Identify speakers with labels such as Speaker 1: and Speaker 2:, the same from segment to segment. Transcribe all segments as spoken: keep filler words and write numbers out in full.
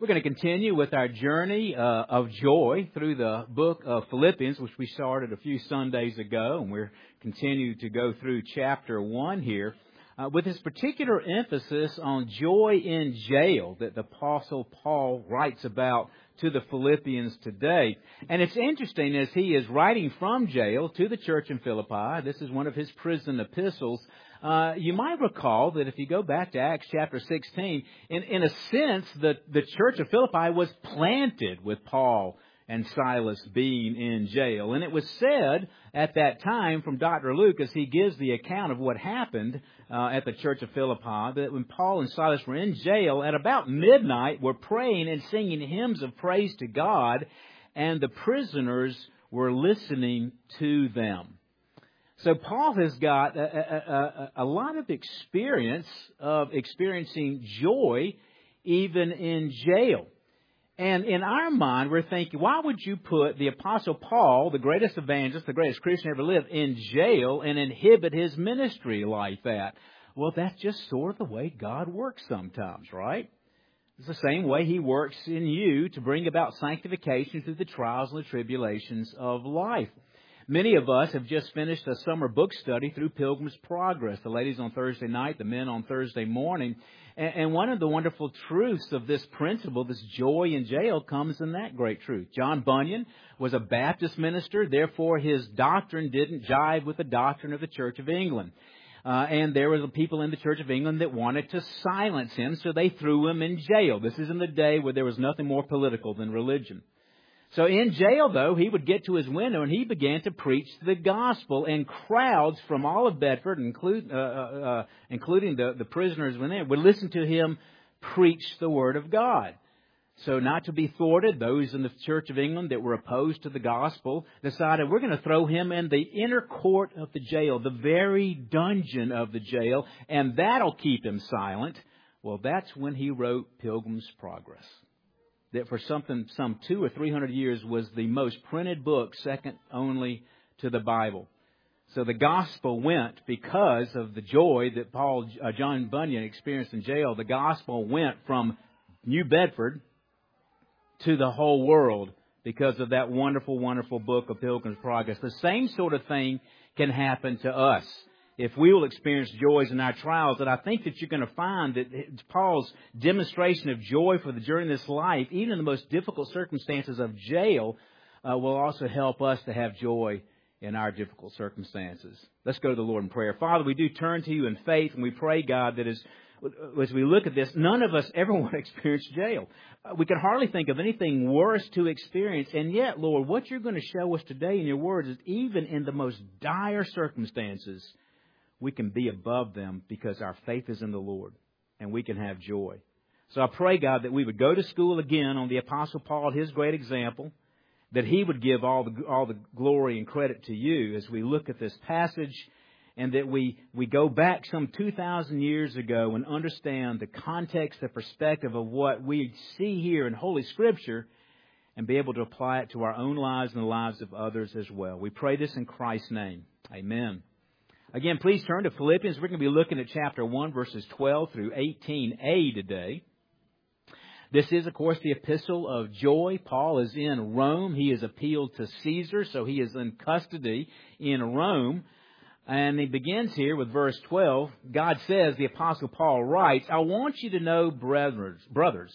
Speaker 1: We're going to continue with our journey uh, of joy through the book of Philippians, which we started a few Sundays ago, and we're continuing to go through chapter one here, uh, with this particular emphasis on joy in jail that the Apostle Paul writes about to the Philippians today. And it's interesting, as he is writing from jail to the church in Philippi, this is one of his prison epistles. Uh, you might recall that if you go back to Acts chapter sixteen, in, in a sense, the, the church of Philippi was planted with Paul and Silas being in jail. And it was said at that time from Doctor Luke, as he gives the account of what happened uh, at the church of Philippi, that when Paul and Silas were in jail, at about midnight, were praying and singing hymns of praise to God, and the prisoners were listening to them. So Paul has got a, a, a, a lot of experience of experiencing joy even in jail. And in our mind, we're thinking, why would you put the Apostle Paul, the greatest evangelist, the greatest Christian ever lived, in jail and inhibit his ministry like that? Well, that's just sort of the way God works sometimes, right? It's the same way He works in you to bring about sanctification through the trials and the tribulations of life. Many of us have just finished a summer book study through Pilgrim's Progress. The ladies on Thursday night, the men on Thursday morning. And one of the wonderful truths of this principle, this joy in jail, comes in that great truth. John Bunyan was a Baptist minister, therefore his doctrine didn't jive with the doctrine of the Church of England. Uh, and there were people in the Church of England that wanted to silence him, so they threw him in jail. This is in the day where there was nothing more political than religion. So in jail, though, he would get to his window and he began to preach the gospel, and crowds from all of Bedford, include, uh, uh, including the, the prisoners within, would listen to him preach the Word of God. So not to be thwarted, those in the Church of England that were opposed to the gospel decided, we're going to throw him in the inner court of the jail, the very dungeon of the jail, and that'll keep him silent. Well, that's when he wrote Pilgrim's Progress, that for something, some two or three hundred years was the most printed book, second only to the Bible. So the gospel went, because of the joy that Paul, uh, John Bunyan experienced in jail, the gospel went from New Bedford to the whole world because of that wonderful, wonderful book of Pilgrim's Progress. The same sort of thing can happen to us if we will experience joys in our trials. And I think that you're going to find that Paul's demonstration of joy for the journey of this life, even in the most difficult circumstances of jail, uh, will also help us to have joy in our difficult circumstances. Let's go to the Lord in prayer. Father, we do turn to You in faith, and we pray, God, that as, as we look at this, none of us ever want to experience jail. Uh, we can hardly think of anything worse to experience. And yet, Lord, what You're going to show us today in Your words is even in the most dire circumstances, we can be above them because our faith is in the Lord, and we can have joy. So I pray, God, that we would go to school again on the Apostle Paul, his great example, that he would give all the all the glory and credit to You as we look at this passage, and that we, we go back some two thousand years ago and understand the context, the perspective of what we see here in Holy Scripture, and be able to apply it to our own lives and the lives of others as well. We pray this in Christ's name. Amen. Again, please turn to Philippians. We're going to be looking at chapter one, verses twelve through eighteen a today. This is, of course, the epistle of joy. Paul is in Rome. He has appealed to Caesar, so he is in custody in Rome. And he begins here with verse twelve. God says, the Apostle Paul writes, I want you to know, brothers, brothers,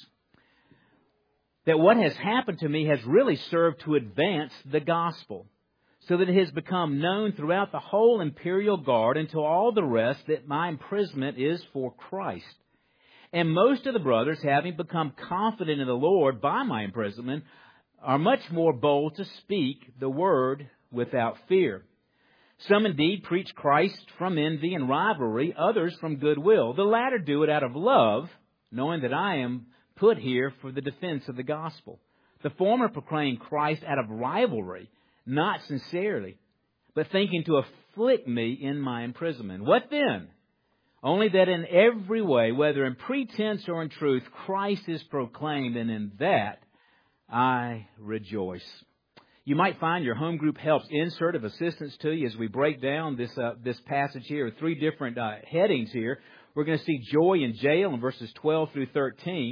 Speaker 1: that what has happened to me has really served to advance the gospel, so that it has become known throughout the whole imperial guard and to all the rest that my imprisonment is for Christ. And most of the brothers, having become confident in the Lord by my imprisonment, are much more bold to speak the word without fear. Some indeed preach Christ from envy and rivalry, others from goodwill. The latter do it out of love, knowing that I am put here for the defense of the gospel. The former proclaim Christ out of rivalry, not sincerely, but thinking to afflict me in my imprisonment. What then? Only that in every way, whether in pretense or in truth, Christ is proclaimed, and in that I rejoice. You might find your home group helps insert of assistance to you as we break down this uh, this passage here. Three different uh, headings here. We're going to see joy in jail in verses twelve through thirteen.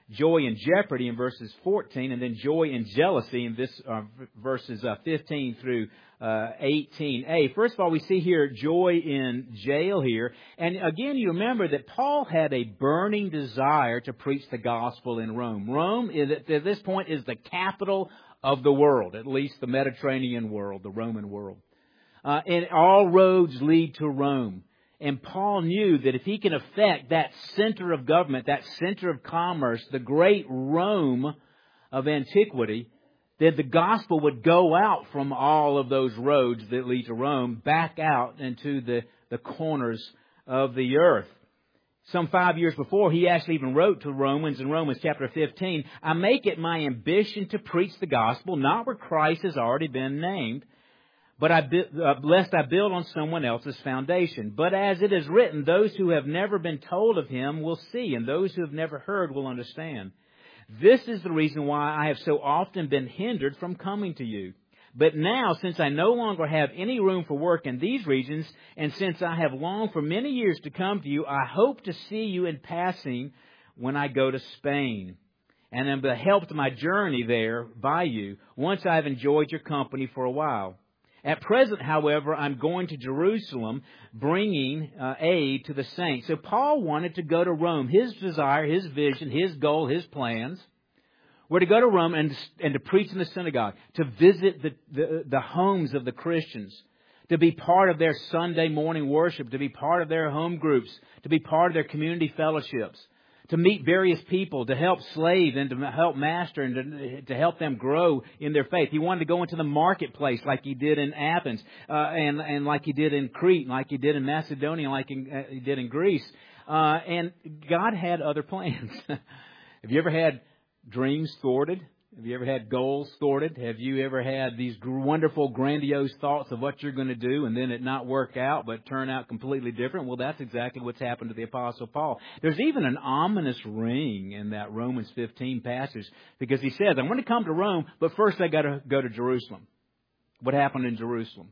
Speaker 1: joy in jeopardy in verses fourteen, and then joy in jealousy in this uh, verses uh, fifteen through uh, eighteen a. First of all, we see here joy in jail here. And again, you remember that Paul had a burning desire to preach the gospel in Rome. Rome, is, at this point, is the capital of the world, at least the Mediterranean world, the Roman world. Uh, and all roads lead to Rome. And Paul knew that if he can affect that center of government, that center of commerce, the great Rome of antiquity, that the gospel would go out from all of those roads that lead to Rome back out into the, the corners of the earth. Some five years before, he actually even wrote to Romans in Romans chapter fifteen, I make it my ambition to preach the gospel, not where Christ has already been named, but I, uh, lest I build on someone else's foundation. But as it is written, those who have never been told of him will see, and those who have never heard will understand. This is the reason why I have so often been hindered from coming to you. But now, since I no longer have any room for work in these regions, and since I have longed for many years to come to you, I hope to see you in passing when I go to Spain, and am the help to my journey there by you, once I have enjoyed your company for a while. At present, however, I'm going to Jerusalem, bringing uh, aid to the saints. So Paul wanted to go to Rome. His desire, his vision, his goal, his plans were to go to Rome and, and to preach in the synagogue, to visit the, the, the homes of the Christians, to be part of their Sunday morning worship, to be part of their home groups, to be part of their community fellowships, to meet various people, to help slave and to help master and to, to help them grow in their faith. He wanted to go into the marketplace like he did in Athens, uh, and, and like he did in Crete, like he did in Macedonia, like in, uh, he did in Greece. Uh, and God had other plans. Have you ever had dreams thwarted? Have you ever had goals thwarted? Have you ever had these wonderful, grandiose thoughts of what you're going to do and then it not work out but turn out completely different? Well, that's exactly what's happened to the Apostle Paul. There's even an ominous ring in that Romans fifteen passage because he says, I'm going to come to Rome, but first I got to go to Jerusalem. What happened in Jerusalem?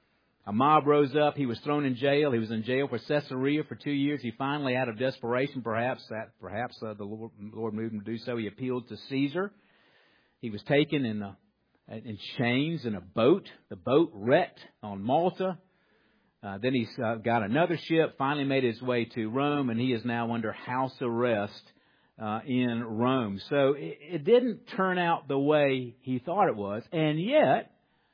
Speaker 1: A mob rose up. He was thrown in jail. He was in jail for Caesarea for two years. He finally, out of desperation, perhaps that perhaps uh, the Lord, Lord moved him to do so, he appealed to Caesar. He was taken in, a, in chains in a boat. The boat wrecked on Malta. Uh, then he uh, got another ship, finally made his way to Rome, and he is now under house arrest uh, in Rome. So it, it didn't turn out the way he thought it was. And yet,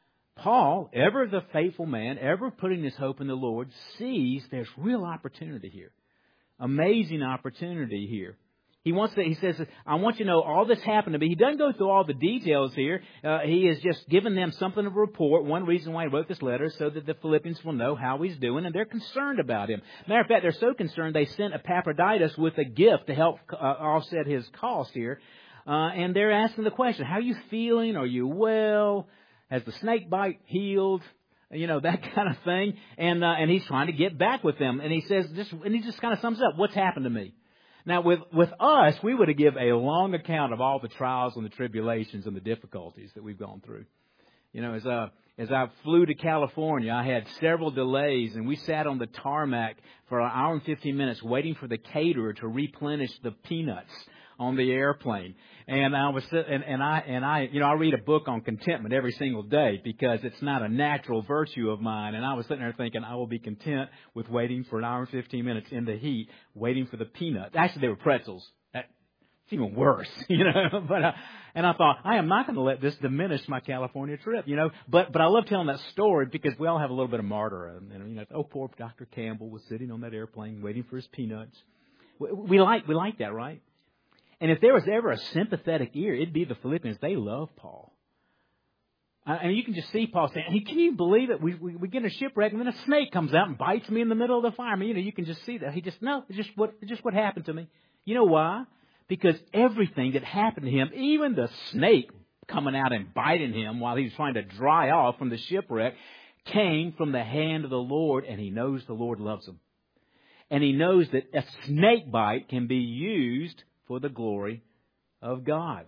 Speaker 1: Paul, ever the faithful man, ever putting his hope in the Lord, sees there's real opportunity here. Amazing opportunity here. He wants to, he says, I want you to know all this happened to me. He doesn't go through all the details here. Uh, he has just given them something of a report. One reason why he wrote this letter is so that the Philippians will know how he's doing, and they're concerned about him. Matter of fact, they're so concerned they sent Epaphroditus with a gift to help uh, offset his cost here. Uh, and they're asking the question, how are you feeling? Are you well? Has the snake bite healed? You know, that kind of thing. And uh, and he's trying to get back with them. And he says, just, and he just kind of sums up, what's happened to me? Now, with, with us, we would have given a long account of all the trials and the tribulations and the difficulties that we've gone through. You know, as uh, as I flew to California, I had several delays, and we sat on the tarmac for an hour and fifteen minutes waiting for the caterer to replenish the peanuts on the airplane. And I was, and, and I, and I, you know, I read a book on contentment every single day because it's not a natural virtue of mine. And I was sitting there thinking, I will be content with waiting for an hour and fifteen minutes in the heat, waiting for the peanuts. Actually, they were pretzels. It's even worse, you know. But uh, and I thought, I am not going to let this diminish my California trip, you know. But but I love telling that story because we all have a little bit of martyrdom. And you know, oh, poor Doctor Campbell was sitting on that airplane waiting for his peanuts. We, we like we like that, right? And if there was ever a sympathetic ear, it'd be the Philippians. They love Paul. I mean, you can just see Paul saying, hey, can you believe it? We, we we get in a shipwreck and then a snake comes out and bites me in the middle of the fire. I mean, you know, you can just see that. He just, no, it's just what, it's just what happened to me. You know why? Because everything that happened to him, even the snake coming out and biting him while he was trying to dry off from the shipwreck, came from the hand of the Lord, and he knows the Lord loves him. And he knows that a snake bite can be used for the glory of God.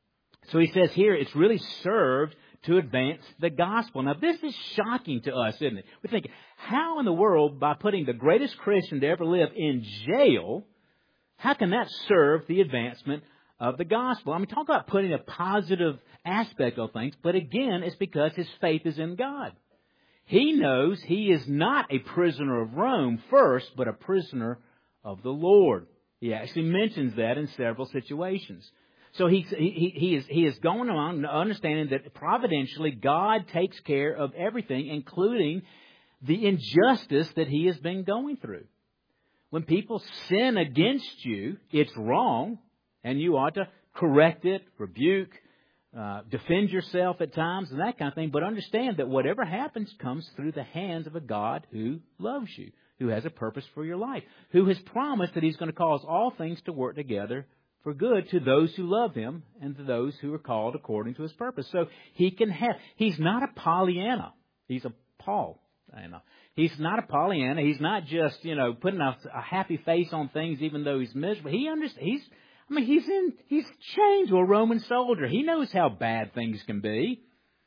Speaker 1: So he says here, it's really served to advance the gospel. Now, this is shocking to us, isn't it? We think, how in the world, by putting the greatest Christian to ever live in jail, how can that serve the advancement of the gospel. I mean, talk about putting a positive aspect on things, but again, it's because his faith is in God. He knows he is not a prisoner of Rome first, but a prisoner of the Lord. He actually mentions that in several situations. So he, he, he, is, he is going on understanding that providentially God takes care of everything, including the injustice that he has been going through. When people sin against you, it's wrong, and you ought to correct it, rebuke, uh, defend yourself at times, and that kind of thing. But understand that whatever happens comes through the hands of a God who loves you, who has a purpose for your life, who has promised that He's going to cause all things to work together for good to those who love Him and to those who are called according to His purpose. So He can have, He's not a Pollyanna. He's a Paul. You know. He's not a Pollyanna. He's not just, you know, putting a, a happy face on things even though he's miserable. He understands. He's, I mean, he's in, he's chained to a Roman soldier. He knows how bad things can be.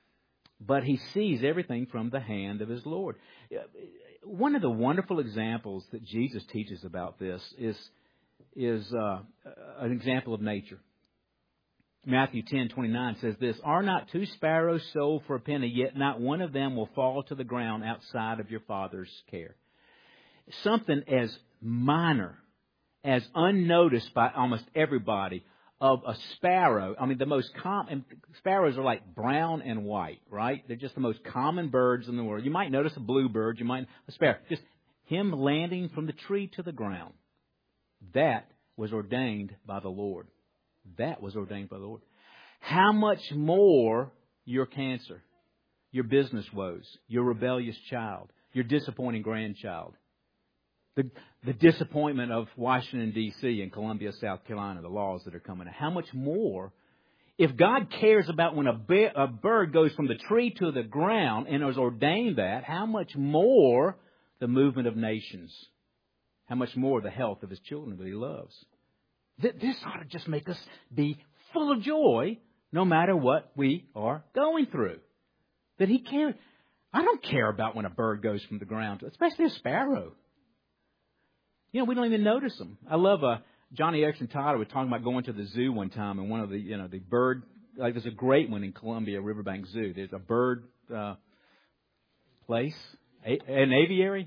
Speaker 1: But he sees everything from the hand of his Lord. One of the wonderful examples that Jesus teaches about this is, is uh, an example of nature. Matthew ten twenty-nine says this, "Are not two sparrows sold for a penny, yet not one of them will fall to the ground outside of your Father's care." Something as minor, as unnoticed by almost everybody, of a sparrow. I mean, the most common, sparrows are like brown and white, right? They're just the most common birds in the world. You might notice a bluebird, you might, a sparrow. Just him landing from the tree to the ground. That was ordained by the Lord. That was ordained by the Lord. How much more your cancer, your business woes, your rebellious child, your disappointing grandchild, the, the disappointment of Washington, D C and Columbia, South Carolina, the laws that are coming out. How much more, if God cares about when a, be- a bird goes from the tree to the ground and has ordained that, how much more the movement of nations, how much more the health of His children that He loves. This ought to just make us be full of joy no matter what we are going through. That He cares. I don't care about when a bird goes from the ground, especially a sparrow. You know, we don't even notice them. I love uh, Johnny Erickson Tyler was talking about going to the zoo one time, and one of the, you know, the bird, like there's a great one in Columbia Riverbank Zoo. There's a bird uh, place, a, an aviary.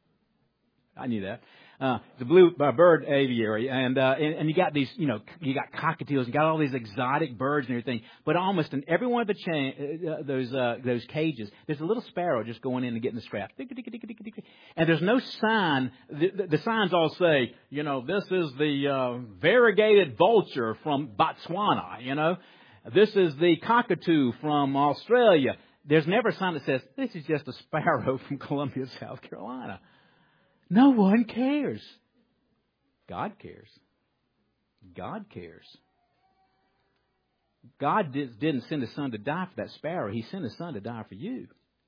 Speaker 1: I knew that. Uh, the blue uh, bird aviary, and, uh, and and you got these, you know, you got cockatiels, you got all these exotic birds and everything. But almost in every one of the cha- uh, those uh, those cages, there's a little sparrow just going in and getting the scraps. And there's no sign. The, the, the signs all say, you know, this is the uh, variegated vulture from Botswana. You know, this is the cockatoo from Australia. There's never a sign that says this is just a sparrow from Columbia, South Carolina. No one cares. God cares. God cares. God did, didn't send His Son to die for that sparrow. He sent His Son to die for you.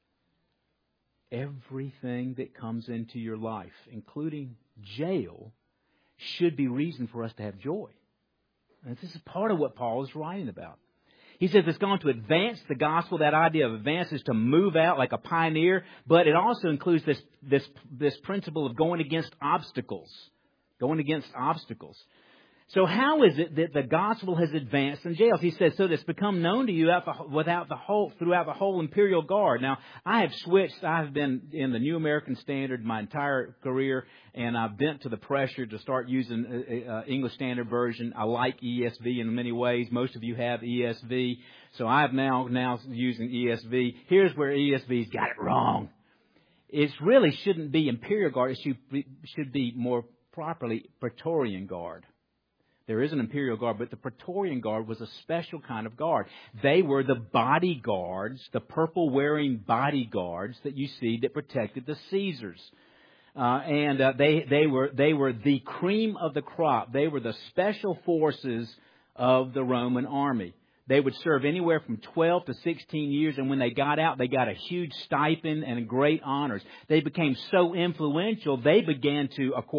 Speaker 1: Everything that comes into your life, including jail, should be reason for us to have joy. And this is part of what Paul is writing about. He says it's going to advance the gospel. That idea of advance is to move out like a pioneer, but it also includes this this this principle of going against obstacles, going against obstacles. So how is it that the gospel has advanced in jails? He says, so that it's become known to you without the whole, throughout the whole Imperial Guard. Now, I have switched. I've been in the New American Standard my entire career, and I've bent to the pressure to start using uh, English Standard Version. I like E S V in many ways. Most of you have E S V. So I'm now, now using E S V. Here's where E S V's got it wrong. It really shouldn't be Imperial Guard. It should be, should be more properly Praetorian Guard. There is an Imperial Guard, but the Praetorian Guard was a special kind of guard. They were the bodyguards, the purple-wearing bodyguards that you see that protected the Caesars. Uh, and uh, they they were they were the cream of the crop. They were the special forces of the Roman army. They would serve anywhere from twelve to sixteen years, and when they got out, they got a huge stipend and great honors. They became so influential, they began to, of course,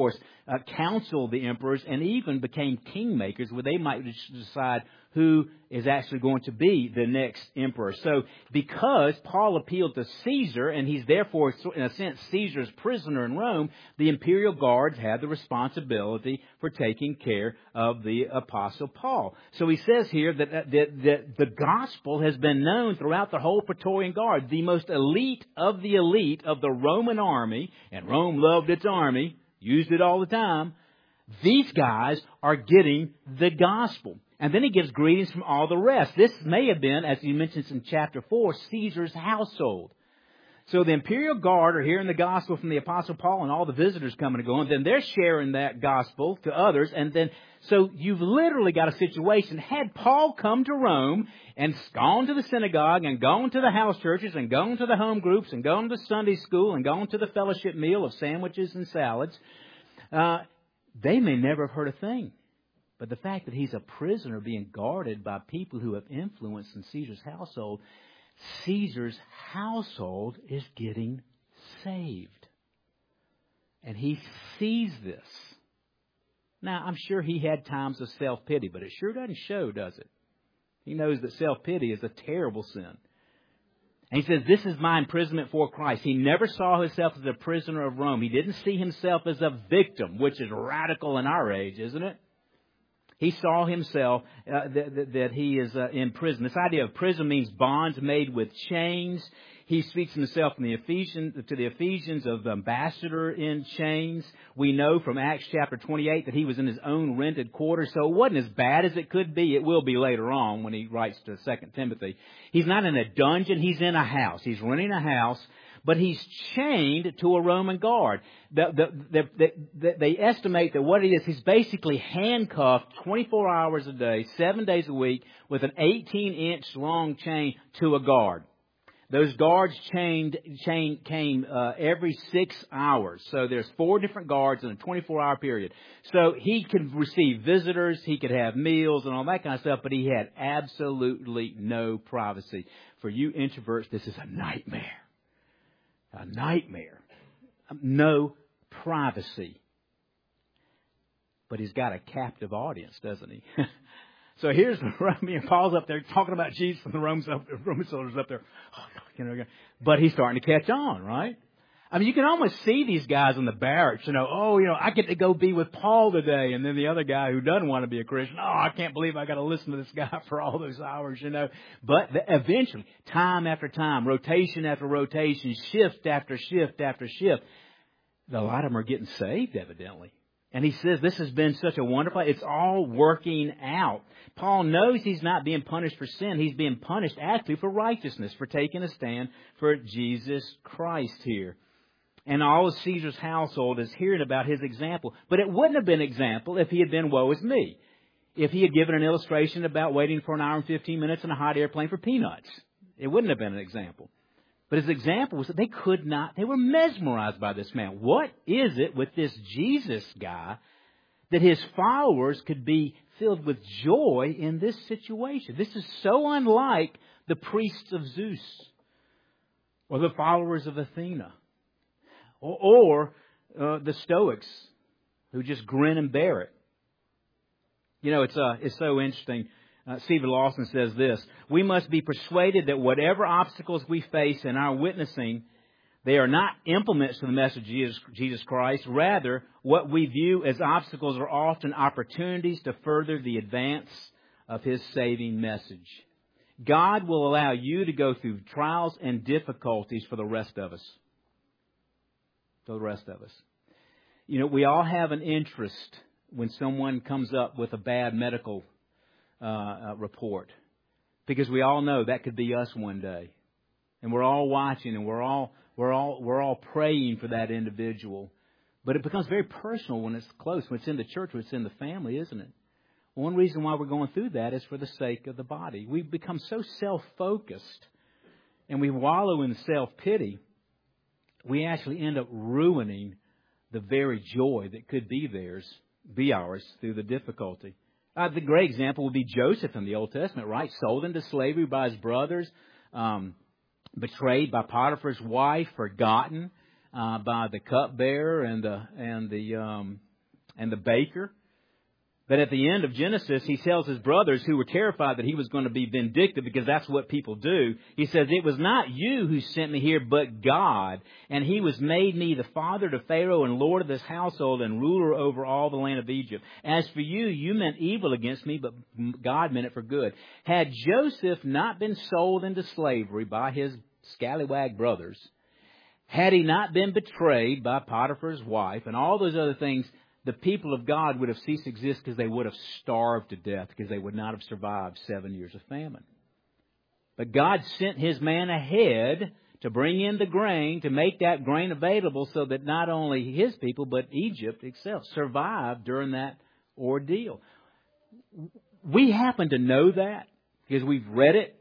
Speaker 1: uh, counseled the emperors and even became kingmakers, where they might decide who is actually going to be the next emperor. So because Paul appealed to Caesar, and he's therefore, in a sense, Caesar's prisoner in Rome, the imperial guards had the responsibility for taking care of the Apostle Paul. So he says here that, that, that the gospel has been known throughout the whole Praetorian Guard, the most elite of the elite of the Roman army, and Rome loved its army, used it all the time. These guys are getting the gospel. And then he gives greetings from all the rest. This may have been, as he mentions in chapter four, Caesar's household. So the imperial guard are hearing the gospel from the Apostle Paul and all the visitors coming and going. Then they're sharing that gospel to others. And then, so you've literally got a situation. Had Paul come to Rome and gone to the synagogue and gone to the house churches and gone to the home groups and gone to Sunday school and gone to the fellowship meal of sandwiches and salads, uh, they may never have heard a thing. But the fact that he's a prisoner being guarded by people who have influence in Caesar's household, Caesar's household is getting saved. And he sees this. Now, I'm sure he had times of self-pity, but it sure doesn't show, does it? He knows that self-pity is a terrible sin. And he says, this is my imprisonment for Christ. He never saw himself as a prisoner of Rome. He didn't see himself as a victim, which is radical in our age, isn't it? He saw himself uh, that, that he is uh, in prison. This idea of prison means bonds made with chains. He speaks himself in the Ephesians, to the Ephesians of the ambassador in chains. We know from Acts chapter twenty-eight that he was in his own rented quarters, so it wasn't as bad as it could be. It will be later on when he writes to Second Timothy. He's not in a dungeon. He's in a house. He's renting a house. But he's chained to a Roman guard. The, the, the, the, they estimate that what it is, he's basically handcuffed twenty-four hours a day, seven days a week, with an eighteen-inch long chain to a guard. Those guards chained, chain came uh, every six hours. So there's four different guards in a twenty-four hour period. So he could receive visitors, he could have meals and all that kind of stuff, but he had absolutely no privacy. For you introverts, this is a nightmare. A nightmare. No privacy. But he's got a captive audience, doesn't he? So here's me and Paul's up there talking about Jesus, and the Roman, Roman soldiers up there. Oh, you know, but he's starting to catch on, right? I mean, you can almost see these guys in the barracks, you know, oh, you know, I get to go be with Paul today. And then the other guy who doesn't want to be a Christian, oh, I can't believe I got to listen to this guy for all those hours, you know. But the, eventually, time after time, rotation after rotation, shift after shift after shift, a lot of them are getting saved, evidently. And he says this has been such a wonderful, it's all working out. Paul knows he's not being punished for sin. He's being punished actually for righteousness, for taking a stand for Jesus Christ here. And all of Caesar's household is hearing about his example. But it wouldn't have been an example if he had been woe is me. If he had given an illustration about waiting for an hour and fifteen minutes in a hot airplane for peanuts. It wouldn't have been an example. But his example was that they could not, they were mesmerized by this man. What is it with this Jesus guy that his followers could be filled with joy in this situation? This is so unlike the priests of Zeus or the followers of Athena. Or, or uh, the Stoics, who just grin and bear it. You know, it's uh, it's so interesting. Uh, Stephen Lawson says this: we must be persuaded that whatever obstacles we face in our witnessing, they are not implements to the message of Jesus, Jesus Christ. Rather, what we view as obstacles are often opportunities to further the advance of His saving message. God will allow you to go through trials and difficulties for the rest of us. For the rest of us. You know, we all have an interest when someone comes up with a bad medical uh, uh, report. Because we all know that could be us one day. And we're all watching and we're all we're all we're all praying for that individual. But it becomes very personal when it's close, when it's in the church, when it's in the family, isn't it? One reason why we're going through that is for the sake of the body. We've become so self-focused and we wallow in self-pity, we actually end up ruining the very joy that could be theirs, be ours through the difficulty. Uh, the great example would be Joseph in the Old Testament, right? Sold into slavery by his brothers, um, betrayed by Potiphar's wife, forgotten uh, by the cupbearer and the and the um, and the baker. But at the end of Genesis, he tells his brothers who were terrified that he was going to be vindictive because that's what people do. He says, it was not you who sent me here, but God. And he was made me the father to Pharaoh and lord of his household and ruler over all the land of Egypt. As for you, you meant evil against me, but God meant it for good. Had Joseph not been sold into slavery by his scallywag brothers, had he not been betrayed by Potiphar's wife and all those other things, the people of God would have ceased to exist because they would have starved to death because they would not have survived seven years of famine. But God sent His man ahead to bring in the grain, to make that grain available so that not only His people, but Egypt itself survived during that ordeal. We happen to know that because we've read it.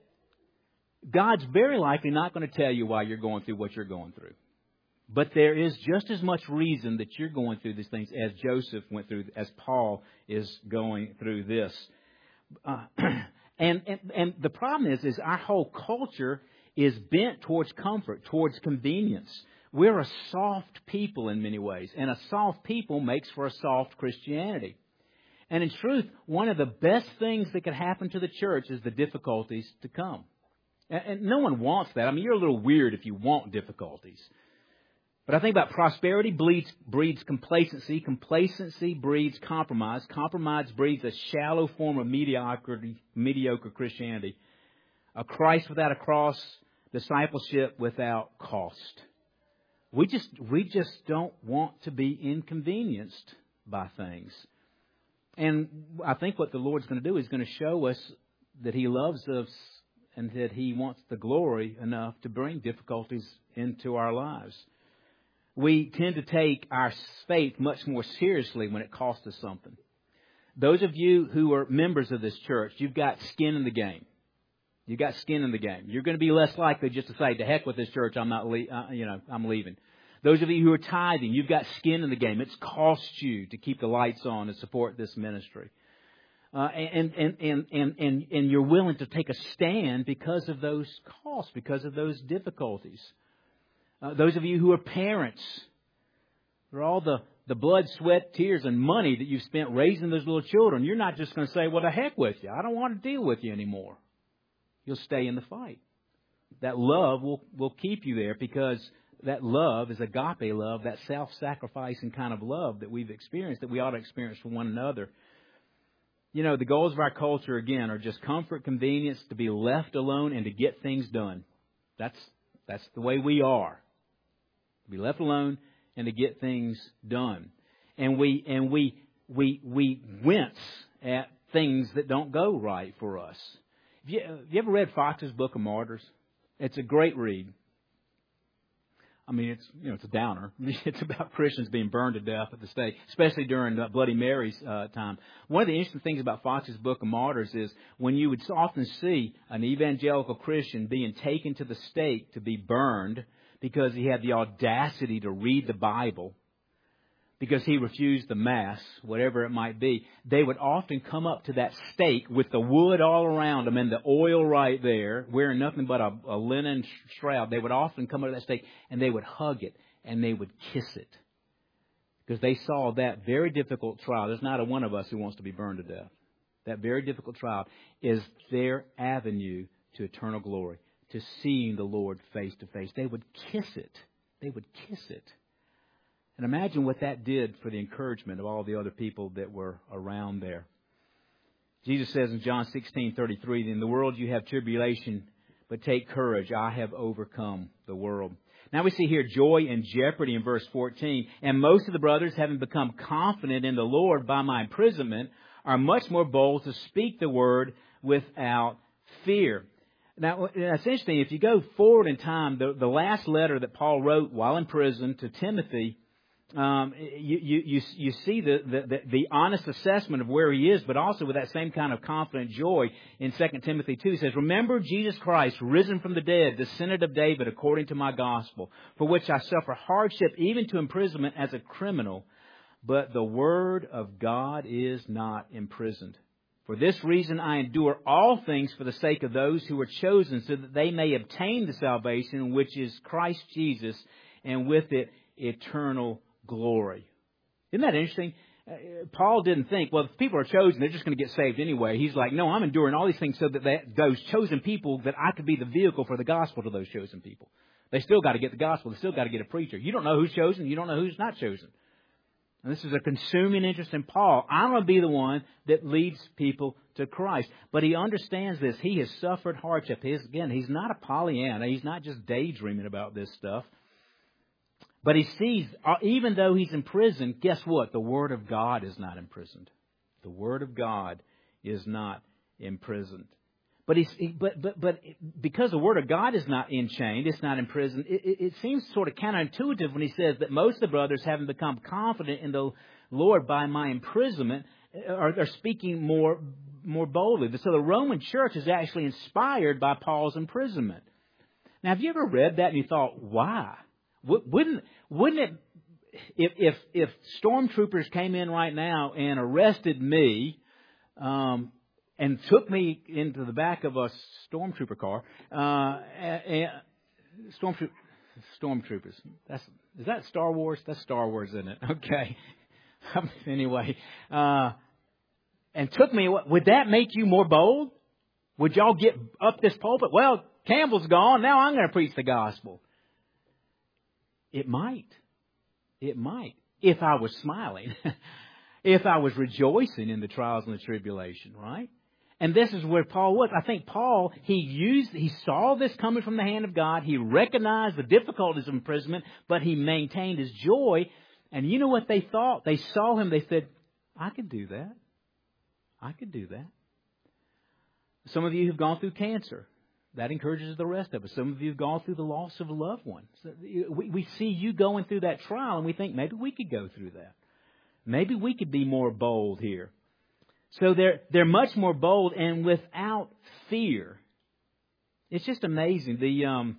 Speaker 1: God's very likely not going to tell you why you're going through what you're going through. But there is just as much reason that you're going through these things as Joseph went through, as Paul is going through this. Uh, and, and and the problem is, is our whole culture is bent towards comfort, towards convenience. We're a soft people in many ways, and a soft people makes for a soft Christianity. And in truth, one of the best things that could happen to the church is the difficulties to come. And, and no one wants that. I mean, you're a little weird if you want difficulties. But I think about prosperity breeds, breeds complacency. Complacency breeds compromise. Compromise breeds a shallow form of mediocrity, mediocre Christianity. A Christ without a cross, discipleship without cost. We just, we just don't want to be inconvenienced by things. And I think what the Lord's going to do is going to show us that He loves us and that He wants the glory enough to bring difficulties into our lives. We tend to take our faith much more seriously when it costs us something. Those of you who are members of this church, you've got skin in the game. You've got skin in the game. You're going to be less likely just to say, "To heck with this church, I'm not, le- uh, you know, I'm leaving." Those of you who are tithing, you've got skin in the game. It's cost you to keep the lights on and support this ministry, uh, and, and and and and and you're willing to take a stand because of those costs, because of those difficulties. Uh, those of you who are parents, for all the, the blood, sweat, tears, and money that you've spent raising those little children, you're not just going to say, "Well, the heck with you. I don't want to deal with you anymore." You'll stay in the fight. That love will, will keep you there because that love is agape love, that self-sacrificing kind of love that we've experienced, that we ought to experience for one another. You know, the goals of our culture, again, are just comfort, convenience, to be left alone, and to get things done. That's that's the way we are. To be left alone and to get things done. And we and we we we wince at things that don't go right for us. Have you, have you ever read Fox's Book of Martyrs? It's a great read. I mean, it's you know it's a downer. It's about Christians being burned to death at the stake, especially during uh, Bloody Mary's uh, time. One of the interesting things about Fox's Book of Martyrs is when you would often see an evangelical Christian being taken to the stake to be burned because he had the audacity to read the Bible, because he refused the Mass, whatever it might be, they would often come up to that stake with the wood all around them and the oil right there, wearing nothing but a, a linen shroud. They would often come up to that stake and they would hug it and they would kiss it because they saw that very difficult trial. There's not a one of us who wants to be burned to death. That very difficult trial is their avenue to eternal glory, to seeing the Lord face to face. They would kiss it. They would kiss it. And imagine what that did for the encouragement of all the other people that were around there. Jesus says in John sixteen thirty-three, "In the world you have tribulation, but take courage. I have overcome the world." Now we see here joy and jeopardy in verse fourteen. "And most of the brothers, having become confident in the Lord by my imprisonment, are much more bold to speak the word without fear." Now, it's interesting. If you go forward in time, the, the last letter that Paul wrote while in prison to Timothy, Um, you, you, you, you see the, the, the honest assessment of where he is, but also with that same kind of confident joy in Second Timothy two. He says, "Remember Jesus Christ, risen from the dead, descendant of David, according to my gospel, for which I suffer hardship, even to imprisonment as a criminal. But the word of God is not imprisoned. For this reason I endure all things for the sake of those who are chosen, so that they may obtain the salvation which is Christ Jesus, and with it eternal glory." Isn't that interesting? Paul didn't think, well, if people are chosen, they're just going to get saved anyway. He's like, no, I'm enduring all these things so that they, those chosen people, that I could be the vehicle for the gospel to those chosen people. They still got to get the gospel. They still got to get a preacher. You don't know who's chosen. You don't know who's not chosen. And this is a consuming interest in Paul. I'm going to be the one that leads people to Christ. But he understands this. He has suffered hardship. He's, again, he's not a Pollyanna. He's not just daydreaming about this stuff. But he sees, even though he's in prison, guess what? The Word of God is not imprisoned. The Word of God is not imprisoned. But he's, but but but because the Word of God is not enchained, it's not imprisoned. It, it, it seems sort of counterintuitive when he says that most of the brothers, having become confident in the Lord by my imprisonment, are, are speaking more more boldly. So the Roman Church is actually inspired by Paul's imprisonment. Now, have you ever read that and you thought, why? Wouldn't wouldn't it if if if stormtroopers came in right now and arrested me um, and took me into the back of a stormtrooper car, uh, and stormtroop stormtroopers. That's is that Star Wars? That's Star Wars, isn't it? Okay. Anyway, uh, and took me. Would that make you more bold? Would y'all get up this pulpit? Well, Campbell's gone. Now I'm going to preach the gospel. It might. It might. If I was smiling. If I was rejoicing in the trials and the tribulation, right? And this is where Paul was. I think Paul, he used, he saw this coming from the hand of God. He recognized the difficulties of imprisonment, but he maintained his joy. And you know what they thought? They saw him. They said, I could do that. I could do that. Some of you who've gone through cancer, that encourages the rest of us. Some of you have gone through the loss of a loved one. So we, we see you going through that trial and we think maybe we could go through that. Maybe we could be more bold here. So they're, they're much more bold and without fear. It's just amazing. The um,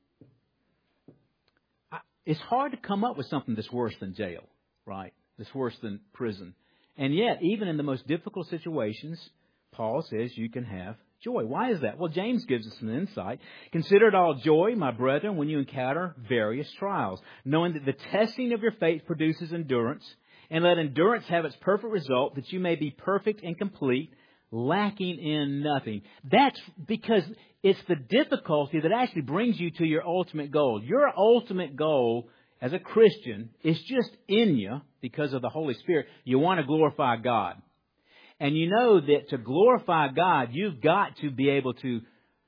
Speaker 1: It's hard to come up with something that's worse than jail, right? That's worse than prison. And yet, even in the most difficult situations, Paul says you can have joy. Why is that? Well, James gives us an insight. Consider it all joy, my brethren, when you encounter various trials, knowing that the testing of your faith produces endurance, and let endurance have its perfect result, that you may be perfect and complete, lacking in nothing. That's because it's the difficulty that actually brings you to your ultimate goal. Your ultimate goal as a Christian is just in you because of the Holy Spirit. You want to glorify God. And you know that to glorify God, you've got to be able to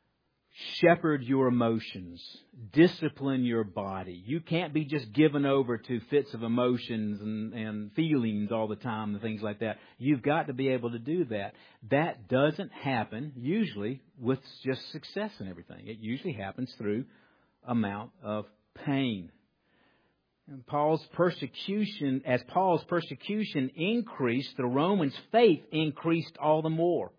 Speaker 1: shepherd your emotions, discipline your body. You can't be just given over to fits of emotions and, and feelings all the time and things like that. You've got to be able to do that. That doesn't happen usually with just success and everything. It usually happens through amount of pain. And Paul's persecution, as Paul's persecution increased, the Romans' faith increased all the more.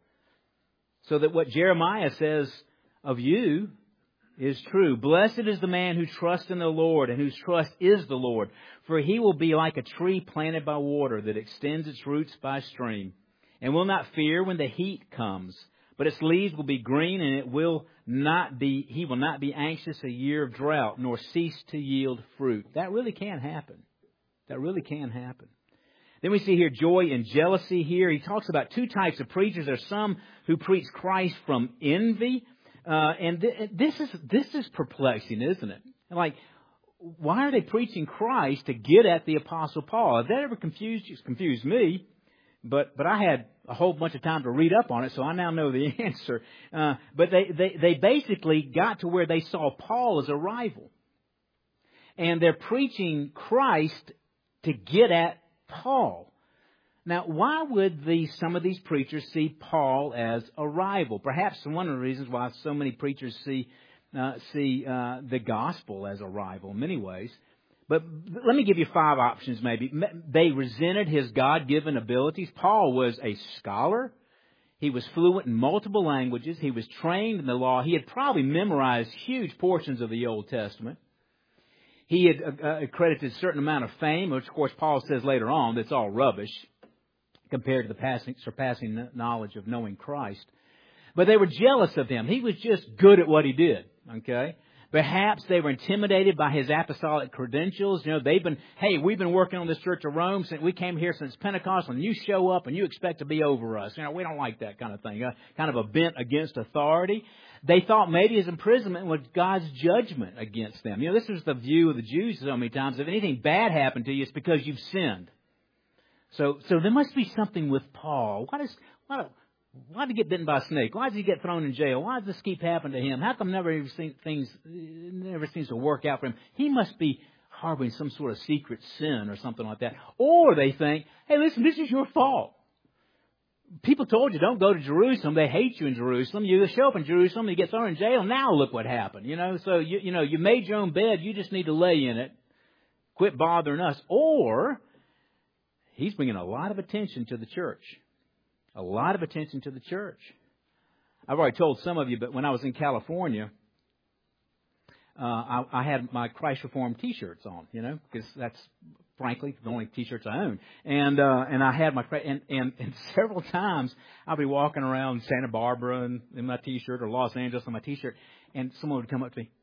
Speaker 1: So that what Jeremiah says of you is true. Blessed is the man who trusts in the Lord and whose trust is the Lord. For he will be like a tree planted by water that extends its roots by a stream and will not fear when the heat comes. But its leaves will be green, and it will not be, he will not be anxious a year of drought, nor cease to yield fruit. That really can happen. That really can happen. Then we see here joy and jealousy here. He talks about two types of preachers. There are some who preach Christ from envy. Uh, and th- this is this is perplexing, isn't it? Like, why are they preaching Christ to get at the Apostle Paul? Has that ever confused you? It's confused me. But but I had a whole bunch of time to read up on it, so I now know the answer. Uh, but they, they, they basically got to where they saw Paul as a rival. And they're preaching Christ to get at Paul. Now, why would these, some of these preachers see Paul as a rival? Perhaps one of the reasons why so many preachers see uh, see uh, the gospel as a rival in many ways. But let me give you five options maybe. They resented his God-given abilities. Paul was a scholar. He was fluent in multiple languages. He was trained in the law. He had probably memorized huge portions of the Old Testament. He had uh, accredited a certain amount of fame, which of course Paul says later on that's all rubbish compared to the passing, surpassing knowledge of knowing Christ. But they were jealous of him. He was just good at what he did. Okay? Perhaps they were intimidated by his apostolic credentials. You know, they've been, hey, we've been working on this Church of Rome since we came here since Pentecost, and you show up and you expect to be over us. You know, we don't like that kind of thing. Uh, kind of a bent against authority. They thought maybe his imprisonment was God's judgment against them. You know, this was the view of the Jews so many times. If anything bad happened to you, it's because you've sinned. So, so there must be something with Paul. Why does, why, why did he get bitten by a snake? Why does he get thrown in jail? Why does this keep happening to him? How come never things never seems to work out for him? He must be harboring some sort of secret sin or something like that. Or they think, hey, listen, this is your fault. People told you don't go to Jerusalem. They hate you in Jerusalem. You show up in Jerusalem, you get thrown in jail. Now look what happened. You know, so you you know you made your own bed. You just need to lay in it. Quit bothering us. Or he's bringing a lot of attention to the church. A lot of attention to the church. I've already told some of you, but when I was in California, uh, I, I had my Christ Reformed T-shirts on, you know, because that's, frankly, the only T-shirts I own. And uh, and I had my, and, and, and several times I'll be walking around Santa Barbara in, in my T-shirt or Los Angeles in my T-shirt, and someone would come up to me,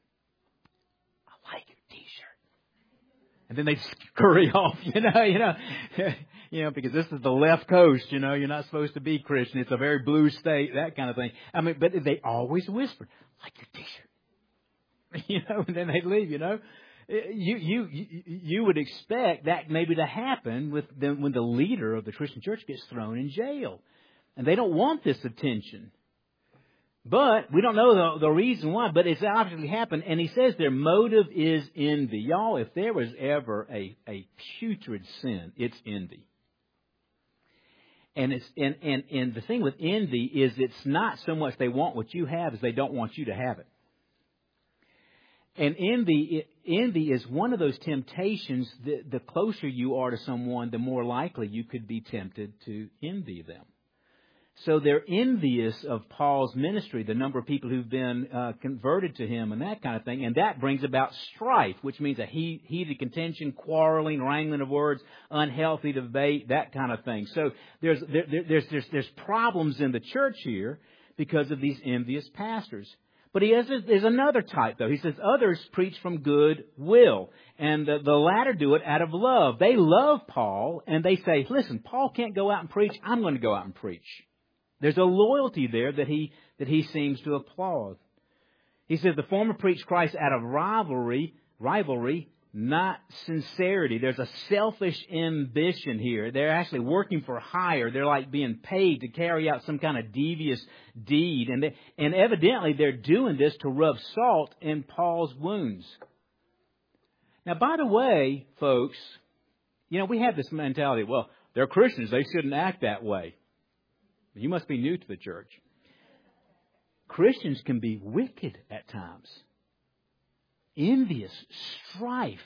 Speaker 1: I like your T-shirt. And then they scurry off, you know, you know, you know, because this is the left coast, you know, you're not supposed to be Christian. It's a very blue state, that kind of thing. I mean, but they always whisper, like your T-shirt, you know, and then they leave, you know. You you you would expect that maybe to happen with them when the leader of the Christian church gets thrown in jail, and they don't want this attention. But we don't know the, the reason why, but it's obviously happened. And he says their motive is envy. Y'all, if there was ever a, a putrid sin, it's envy. And it's and, and, and the thing with envy is it's not so much they want what you have as they don't want you to have it. And envy, envy is one of those temptations that the closer you are to someone, the more likely you could be tempted to envy them. So they're envious of Paul's ministry, the number of people who've been uh, converted to him and that kind of thing. And that brings about strife, which means a heat, heated contention, quarreling, wrangling of words, unhealthy debate, that kind of thing. So there's, there, there's, there's, there's problems in the church here because of these envious pastors. But he has, there's another type, though. He says, others preach from good will, and the, the latter do it out of love. They love Paul, and they say, listen, Paul can't go out and preach. I'm going to go out and preach. There's a loyalty there that he that he seems to applaud. He says, the former preach Christ out of rivalry, rivalry, not sincerity. There's a selfish ambition here. They're actually working for hire. They're like being paid to carry out some kind of devious deed. And, they, and evidently they're doing this to rub salt in Paul's wounds. Now, by the way, folks, you know, we have this mentality, well, they're Christians. They shouldn't act that way. You must be new to the church. Christians can be wicked at times. Envious, strife,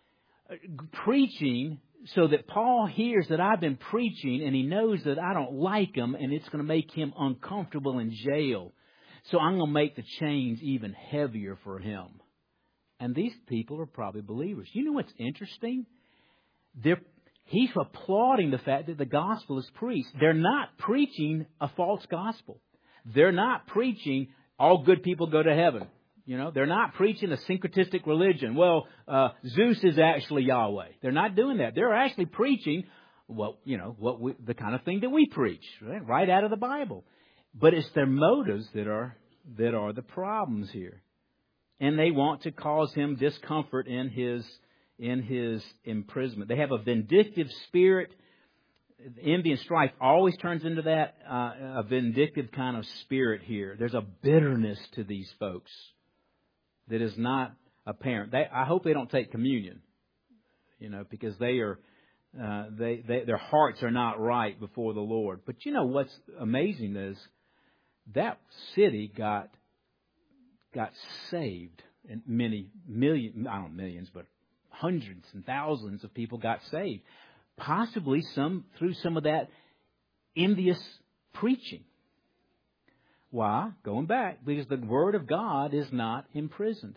Speaker 1: preaching so that Paul hears that I've been preaching and he knows that I don't like him and it's going to make him uncomfortable in jail. So I'm going to make the chains even heavier for him. And these people are probably believers. You know what's interesting? They're, he's applauding the fact that the gospel is preached. They're not preaching a false gospel. They're not preaching all good people go to heaven. You know, they're not preaching a syncretistic religion. Well, uh, Zeus is actually Yahweh. They're not doing that. They're actually preaching, well, you know, what we, the kind of thing that we preach, right? Right out of the Bible. But it's their motives that are that are the problems here, and they want to cause him discomfort in his in his imprisonment. They have a vindictive spirit. Envy and strife always turns into that uh, a vindictive kind of spirit here. There's a bitterness to these folks that is not apparent. They, I hope they don't take communion, you know, because they are, uh, they, they, their hearts are not right before the Lord. But you know what's amazing is that city got got saved, and many million, I don't know millions, but hundreds and thousands of people got saved, possibly some through some of that envious preaching. Why? Going back, because the Word of God is not imprisoned.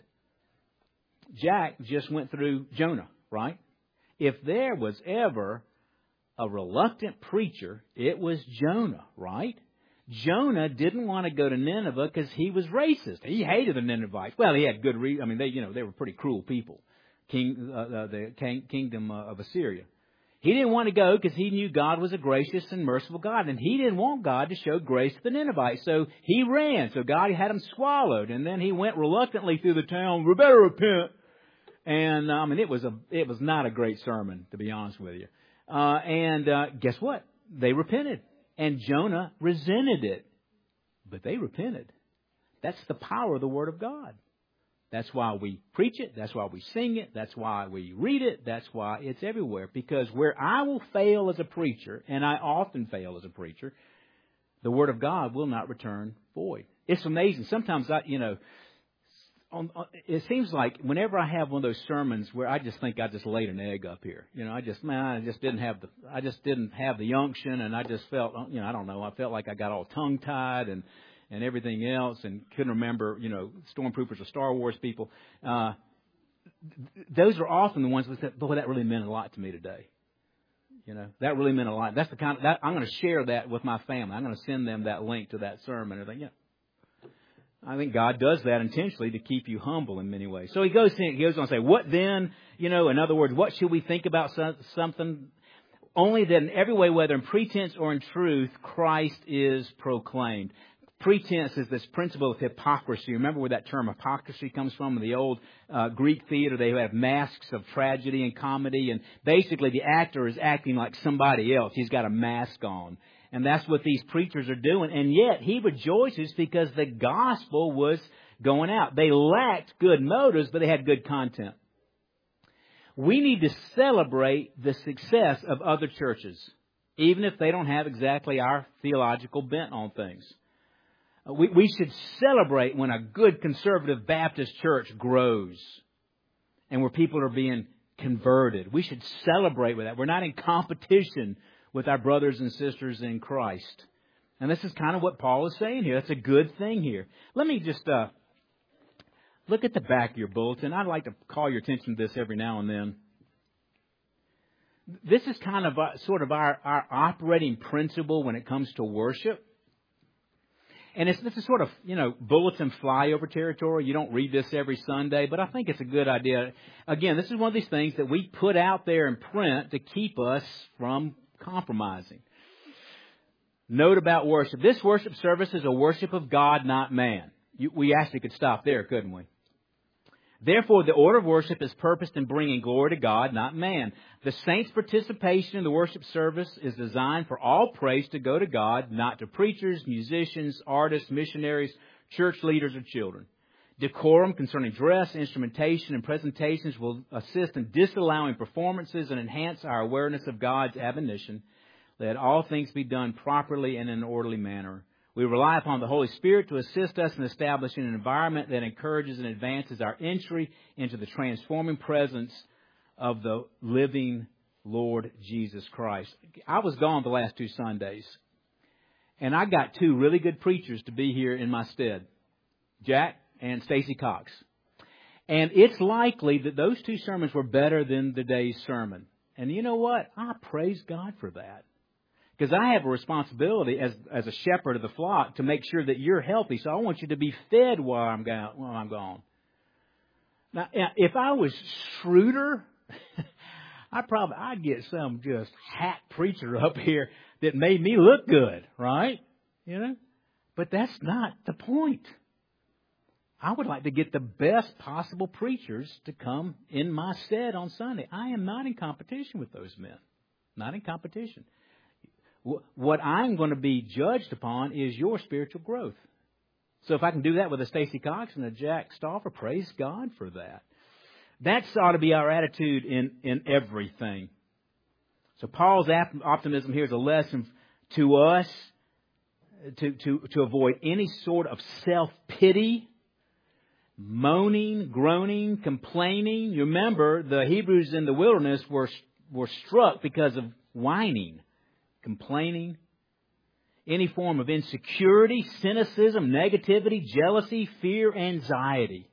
Speaker 1: Jack just went through Jonah, right? If there was ever a reluctant preacher, it was Jonah, right? Jonah didn't want to go to Nineveh because he was racist. He hated the Ninevites. Well, he had good reason. I mean, they, you know, they were pretty cruel people. King, uh, uh, the king, kingdom uh, of Assyria. He didn't want to go because he knew God was a gracious and merciful God, and he didn't want God to show grace to the Ninevites. So he ran. So God had him swallowed, and then he went reluctantly through the town. We better repent. And I mean, it was a, it was not a great sermon, to be honest with you. Uh, and uh, guess what? They repented. And Jonah resented it. But they repented. That's the power of the Word of God. That's why we preach it. That's why we sing it. That's why we read it. That's why it's everywhere. Because where I will fail as a preacher, and I often fail as a preacher, the Word of God will not return void. It's amazing. Sometimes, I, you know, on, on, it seems like whenever I have one of those sermons where I just think I just laid an egg up here, you know, I just, man, I just didn't have the, I just didn't have the unction, and I just felt, you know, I don't know, I felt like I got all tongue tied and, and everything else, and couldn't remember, you know, Stormtroopers or Star Wars people. Uh, th- those are often the ones that said, boy, that really meant a lot to me today. You know, that really meant a lot. That's the kind of, that, I'm going to share that with my family. I'm going to send them that link to that sermon. And they, yeah. I think God does that intentionally to keep you humble in many ways. So he goes, he goes on to say, what then, you know, in other words, what should we think about something? Only that in every way, whether in pretense or in truth, Christ is proclaimed. Pretense is this principle of hypocrisy. Remember where that term hypocrisy comes from? In the old uh, Greek theater, they have masks of tragedy and comedy. And basically the actor is acting like somebody else. He's got a mask on. And that's what these preachers are doing. And yet he rejoices because the gospel was going out. They lacked good motives, but they had good content. We need to celebrate the success of other churches, even if they don't have exactly our theological bent on things. We, we should celebrate when a good conservative Baptist church grows and where people are being converted. We should celebrate with that. We're not in competition with our brothers and sisters in Christ. And this is kind of what Paul is saying here. That's a good thing here. Let me just uh, look at the back of your bulletin. I'd like to call your attention to this every now and then. This is kind of uh, sort of our, our operating principle when it comes to worship. And it's, this is sort of, you know, bulletin flyover territory. You don't read this every Sunday, but I think it's a good idea. Again, this is one of these things that we put out there in print to keep us from compromising. Note about worship. This worship service is a worship of God, not man. You, we actually could stop there, couldn't we? Therefore, the order of worship is purposed in bringing glory to God, not man. The saints' participation in the worship service is designed for all praise to go to God, not to preachers, musicians, artists, missionaries, church leaders, or children. Decorum concerning dress, instrumentation, and presentations will assist in disallowing performances and enhance our awareness of God's admonition. Let all things be done properly and in an orderly manner. We rely upon the Holy Spirit to assist us in establishing an environment that encourages and advances our entry into the transforming presence of the living Lord Jesus Christ. I was gone the last two Sundays, and I got two really good preachers to be here in my stead, Jack and Stacy Cox. And it's likely that those two sermons were better than today's sermon. And you know what? I praise God for that. Because I have a responsibility as as a shepherd of the flock to make sure that you're healthy. So I want you to be fed while I'm gone. While I'm gone. Now, if I was shrewder, I probably I'd get some just hack preacher up here that made me look good, right? You know, but that's not the point. I would like to get the best possible preachers to come in my stead on Sunday. I am not in competition with those men. Not in competition. What I'm going to be judged upon is your spiritual growth. So if I can do that with a Stacy Cox and a Jack Stauffer, praise God for that. That ought to be our attitude in, in everything. So Paul's optimism here is a lesson to us to, to, to avoid any sort of self-pity, moaning, groaning, complaining. You remember the Hebrews in the wilderness were, were struck because of whining. Complaining, any form of insecurity, cynicism, negativity, jealousy, fear, anxiety.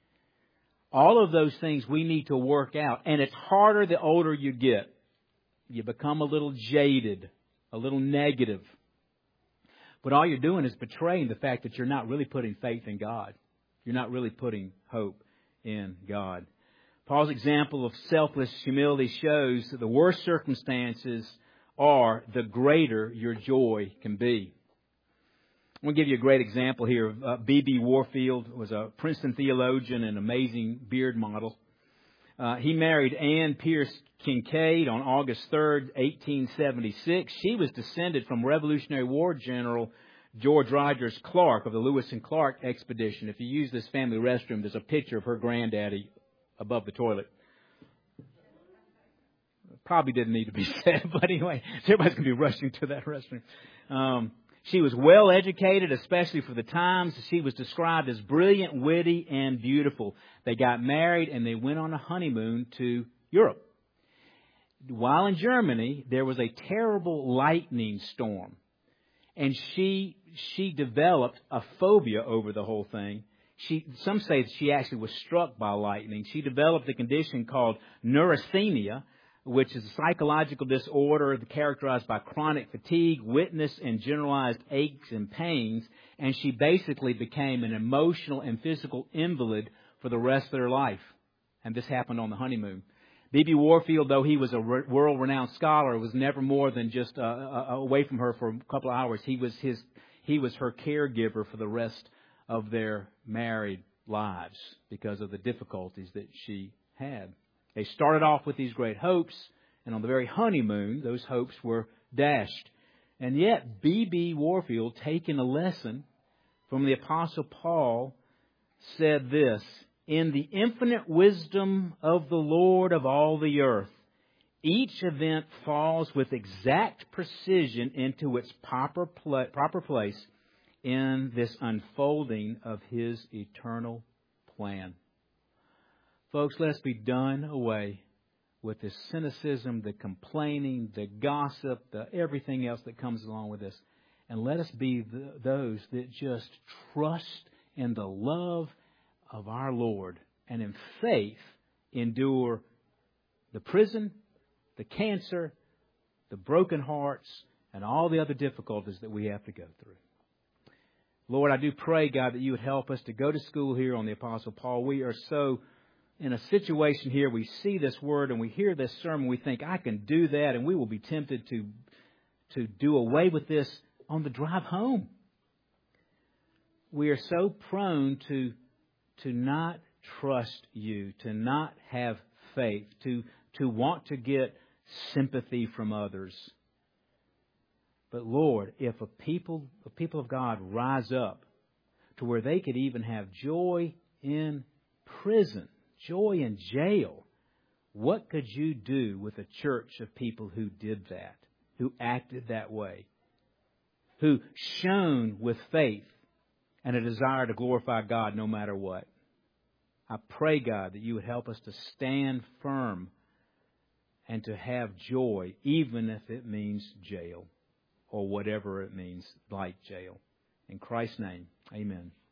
Speaker 1: All of those things we need to work out. And it's harder the older you get. You become a little jaded, a little negative. But all you're doing is betraying the fact that you're not really putting faith in God. You're not really putting hope in God. Paul's example of selfless humility shows that the worse circumstances are, the greater your joy can be. I'm going to give you a great example here. Uh, B B Warfield was a Princeton theologian and amazing beard model. Uh, he married Anne Pierce Kincaid on August third, eighteen seventy-six. She was descended from Revolutionary War General George Rogers Clark of the Lewis and Clark expedition. If you use this family restroom, there's a picture of her granddaddy above the toilet. Probably didn't need to be said, but anyway, everybody's going to be rushing to that restroom. Um, she was well educated, especially for the times. She was described as brilliant, witty, and beautiful. They got married and they went on a honeymoon to Europe. While in Germany, there was a terrible lightning storm. And she she developed a phobia over the whole thing. She some say that she actually was struck by lightning. She developed a condition called neurasthenia, which is a psychological disorder characterized by chronic fatigue, weakness, and generalized aches and pains. And she basically became an emotional and physical invalid for the rest of their life. And this happened on the honeymoon. B B Warfield, though he was a world-renowned scholar, was never more than just uh, away from her for a couple of hours. He was his, he was her caregiver for the rest of their married lives because of the difficulties that she had. They started off with these great hopes, and on the very honeymoon, those hopes were dashed. And yet, B B Warfield, taking a lesson from the Apostle Paul, said this: "In the infinite wisdom of the Lord of all the earth, each event falls with exact precision into its proper pla- proper place in this unfolding of His eternal plan." Folks, let's be done away with the cynicism, the complaining, the gossip, the everything else that comes along with this. And let us be the, those that just trust in the love of our Lord and in faith endure the prison, the cancer, the broken hearts, and all the other difficulties that we have to go through. Lord, I do pray, God, that you would help us to go to school here on the Apostle Paul. We are so in a situation here, we see this word and we hear this sermon, we think, I can do that, and we will be tempted to, to do away with this on the drive home. We are so prone to, to not trust you, to not have faith, to, to want to get sympathy from others. But Lord, if a people, a people of God rise up to where they could even have joy in prison, joy in jail, what could you do with a church of people who did that, who acted that way, who shone with faith and a desire to glorify God no matter what? I pray, God, that you would help us to stand firm and to have joy, even if it means jail or whatever it means, like jail. In Christ's name, amen.